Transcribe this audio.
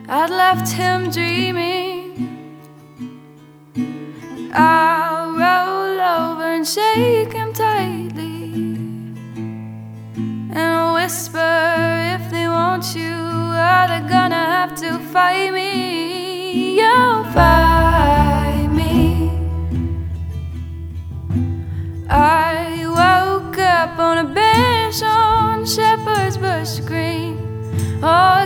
I'd left him dreaming. I'll roll over and shake him tightly and whisper, if they want you, are they gonna have to fight me? You'll fight me. I woke up on a bench on Shepherd's Bush Green. Oh,